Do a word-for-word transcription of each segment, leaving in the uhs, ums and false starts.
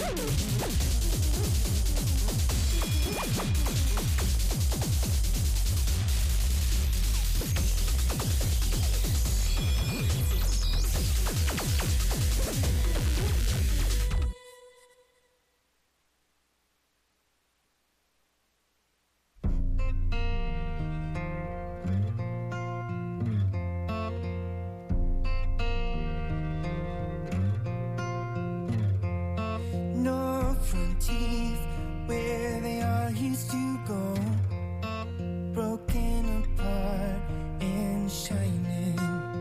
No front teeth where they all used to go, broken apart and shining.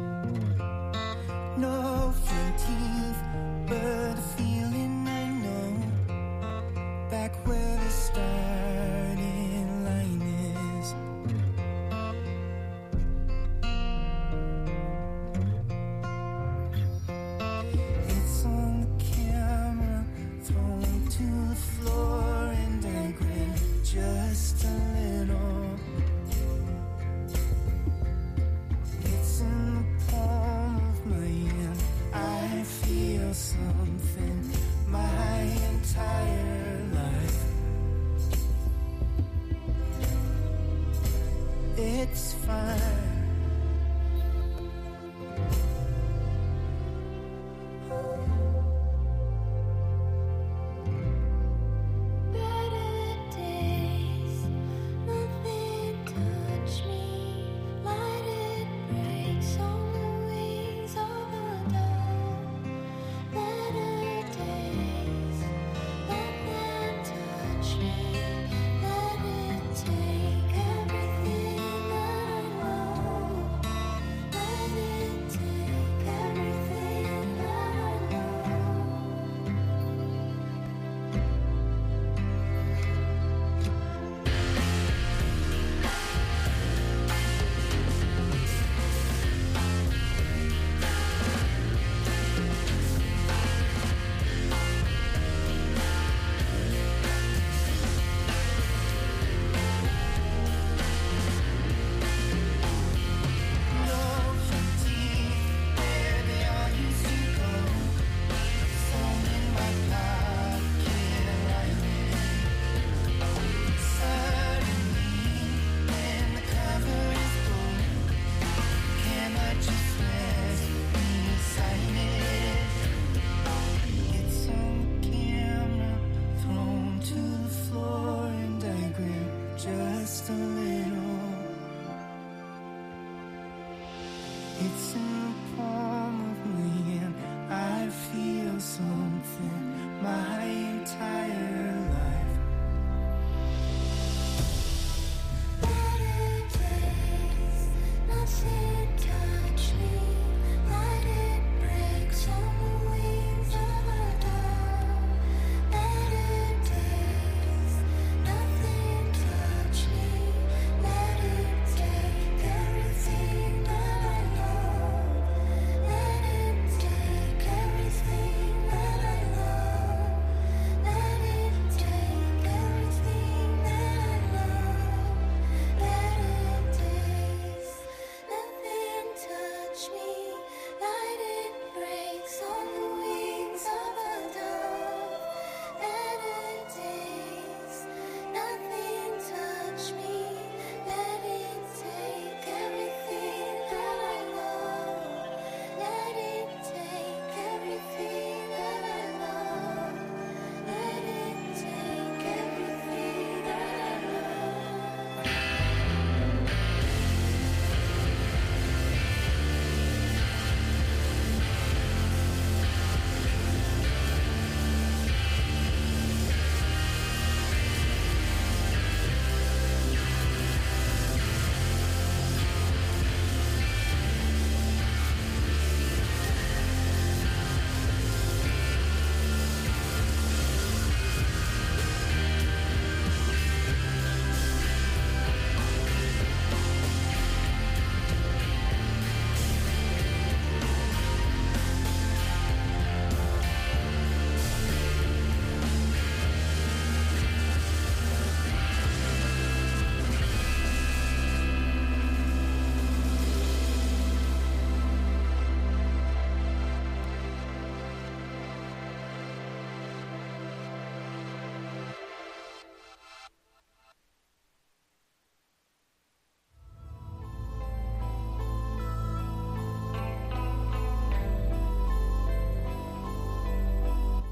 No front teeth, but a feeling I know, back where the starting line is. It's on the camera, thrown to the floor, and I grin just a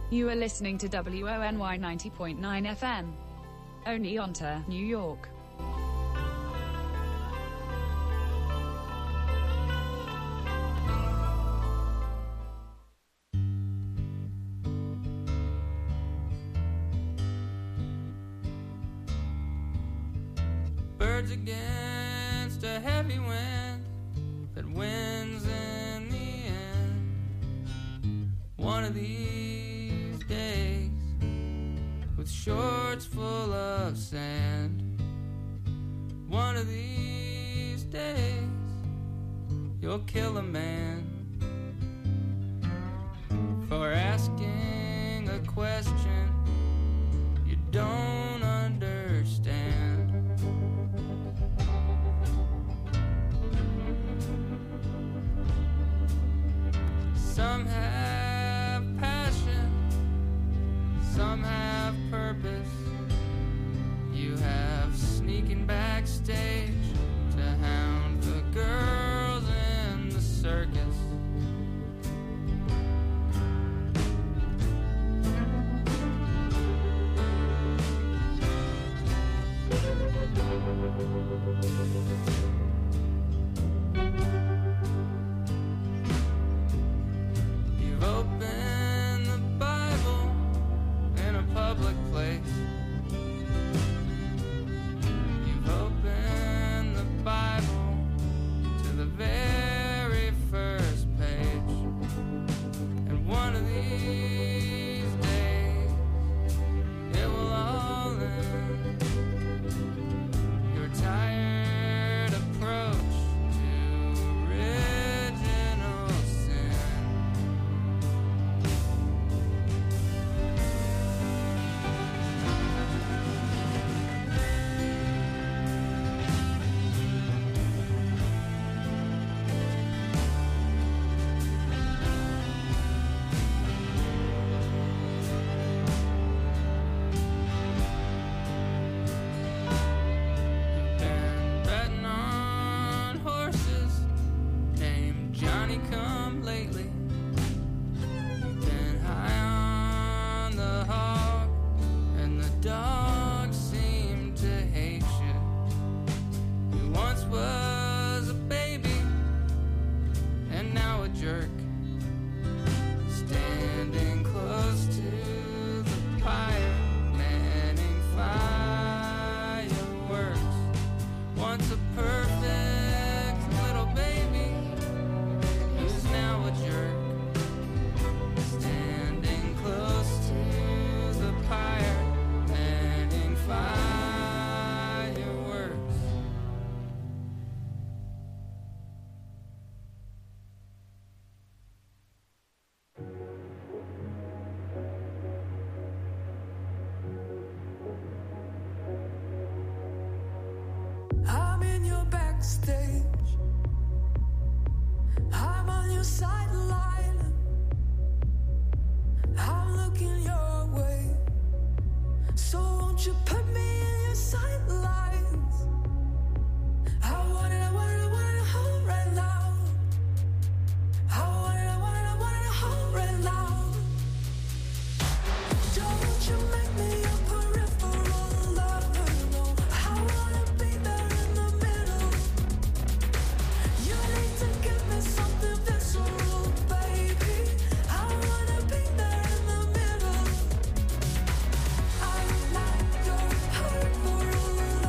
You are listening to W O N Y ninety point nine F M. Oneonta, New York. Birds against a heavy wind that wins in the end. One of these days, with shorts full of sand. One of these days, you'll kill a man for asking a question you don't understand. Some have passion, some have purpose. You have sneaking backstage to hound the girls in the circus. You've opened the Bible in a public place. You've opened the Bible to the very first page. And one of these days, it will all end. Your tired approach to original sin. You've been betting on horses named Johnny Come Lately. You've been high on the hog, and the dogs seem to hate you. You once was a baby, and now a jerk, standing close to the pyre, manning fireworks. Once a perfect little baby, who's now a jerk, standing close to the pyre, manning fireworks. I'm in your backstage. I'm on your sideline. I'm looking your way. So won't you put me in your sightlines? I want it, I want it, I want it at home right now. I want it, I want it, I want it at home right now. Don't you make me your peripheral lover, no. I wanna be there in the middle. You need to give me something visceral, baby. I wanna be there in the middle. I like your peripheral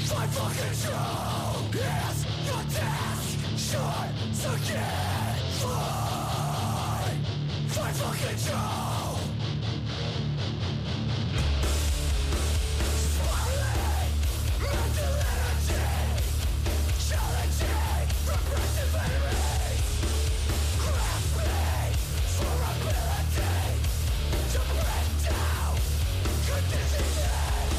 Fight for control is your task. Short circuit. Fight. Fight for control. Spiraling mental energy. Challenging repressive enemies. Grasping for ability to break down conditioning.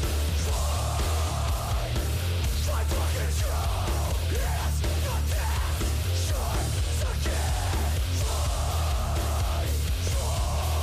Fight. Fight for control is your task. Short circuit. Fight. Fight.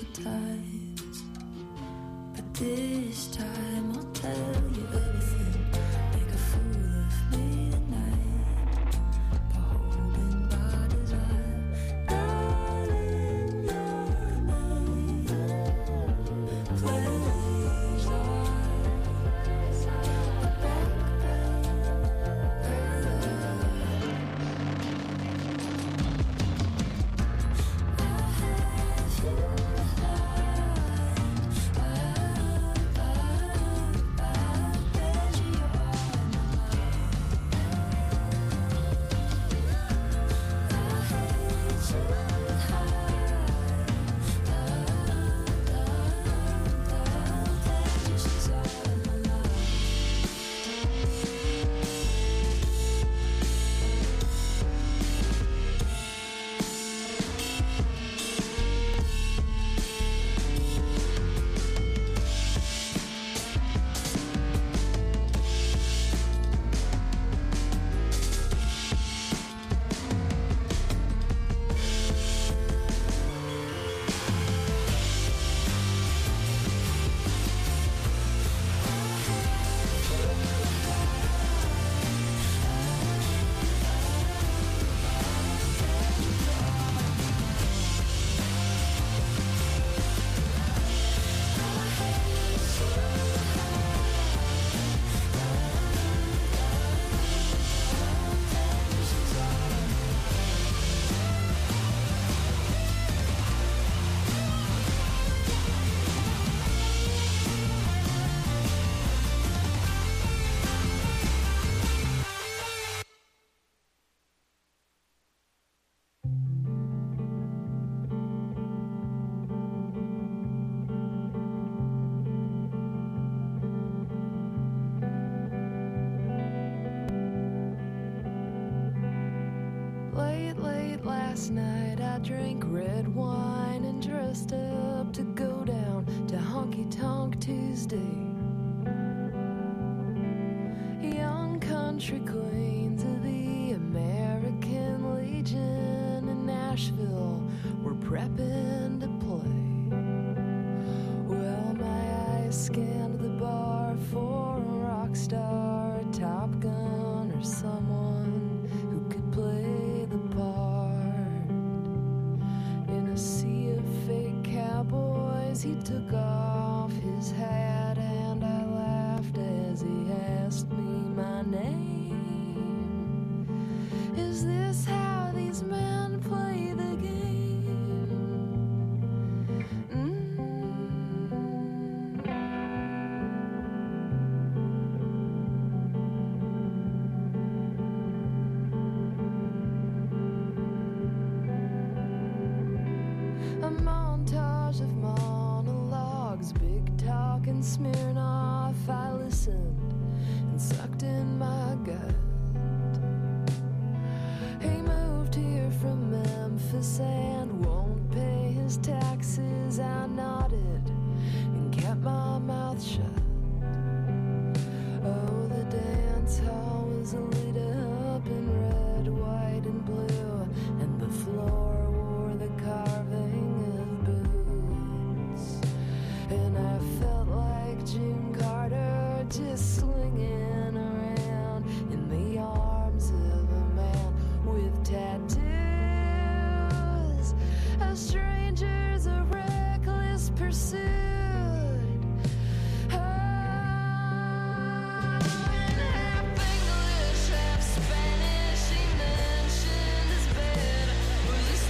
times, but this time I'll tell you everything. Make a fool of me tonight, beholden by desire, darling, your name. Pleasure, the back last night I drank red wine and dressed up to go down to Honky Tonk Tuesday. Young country queens of the American Legion in Nashville were prepping to play. Well, my eyes scanned the bar for a rock star, a Top Gun, or someone who could play the part. In a sea of fake cowboys, he took off his hat and I laughed as he asked me my name. Is this how these men play the game? Mm. A montage of monologues, big talk and Smirnoff. I listened and sucked in my gut. He moved here from Memphis and won't pay his taxes. I nodded and kept my mouth shut. Oh, the dance hall was lit up in red, white, and blue, and the floor wore the carving of boots. And I felt like June Carter, just swinging around in the arms of a man with tattoos. A stranger's a reckless pursuit. Oh, in half English, half Spanish, he mentioned his bed was a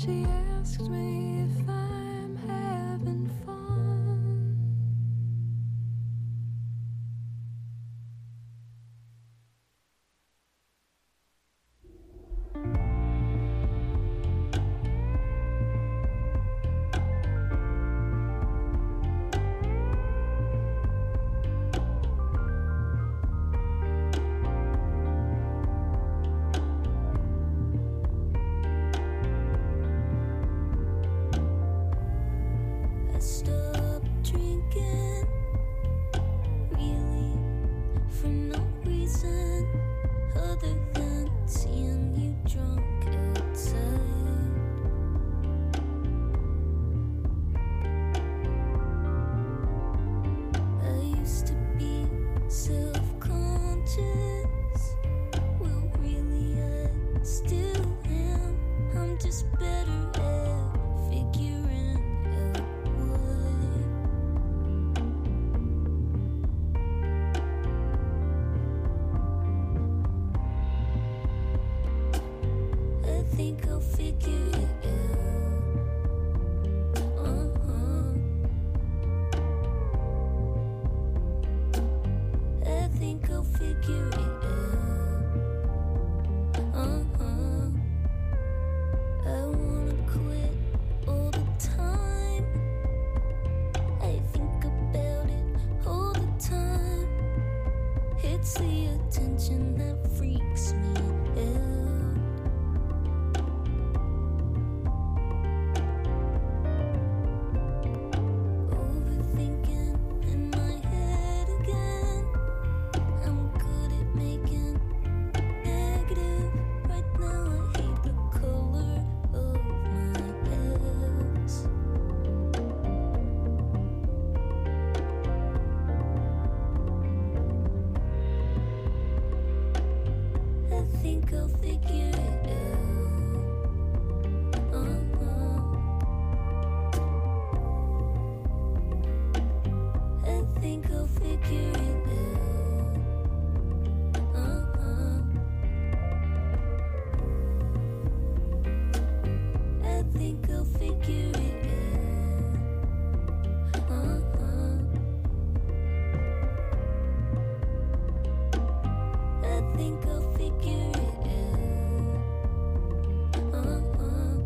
She asked me if I'm having fun. I stopped drinking, really, for no reason other than seeing you drunk outside. I used to be self-conscious. Well, really, I still am. I'm just better at figuring out why. I think I'll figure it out. Uh-huh. I think I'll figure it out. Uh-huh. I wanna quit all the time. I think about it all the time. It's the attention that freaks me out. Overthinking in my head again. I'm good at making negative. Right now I hate the color of my house. I think I'll figure it out. Uh-huh. I think I'll figure it out. Uh-huh. I think I'll figure it out. Uh-huh. I think I'll figure it out. Uh-huh.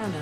Nirvana.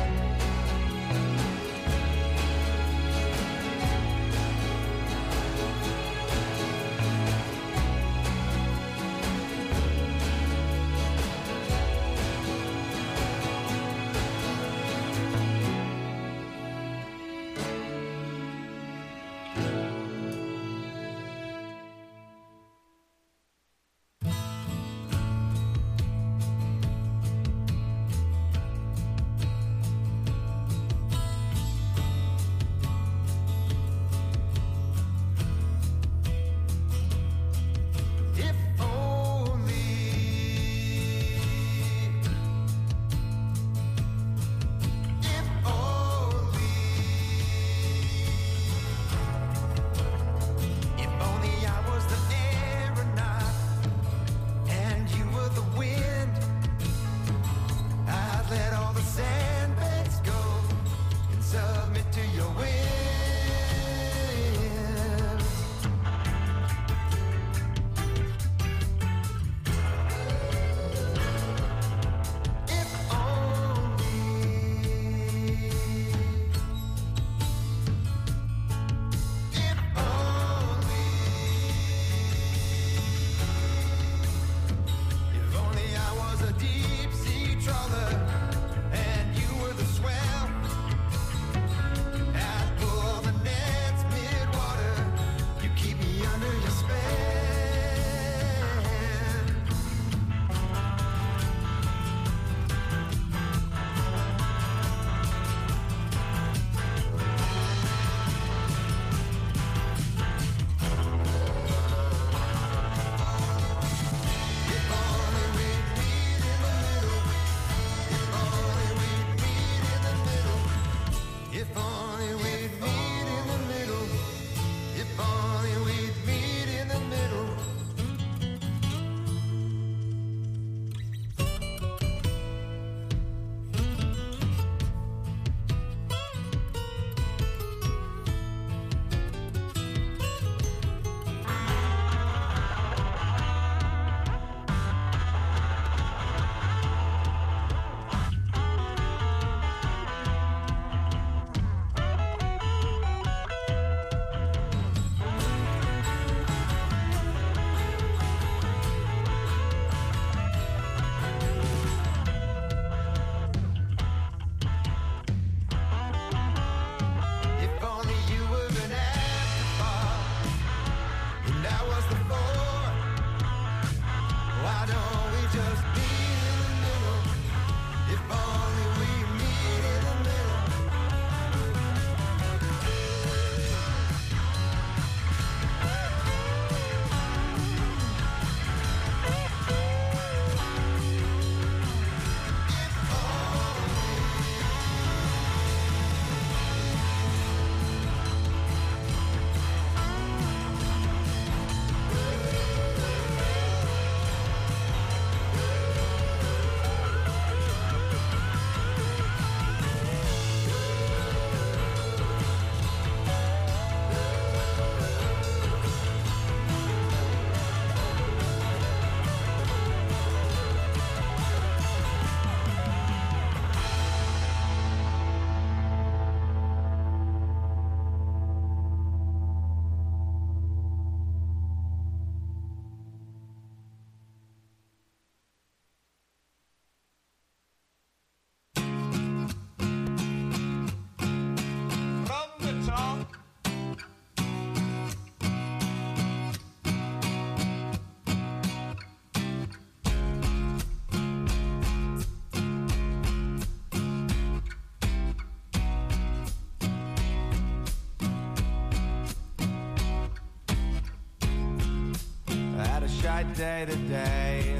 Day to day,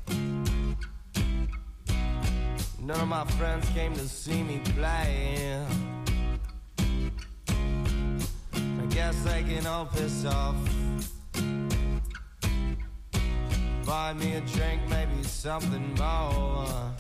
none of my friends came to see me play. I guess they can all piss off. Buy me a drink, maybe something more.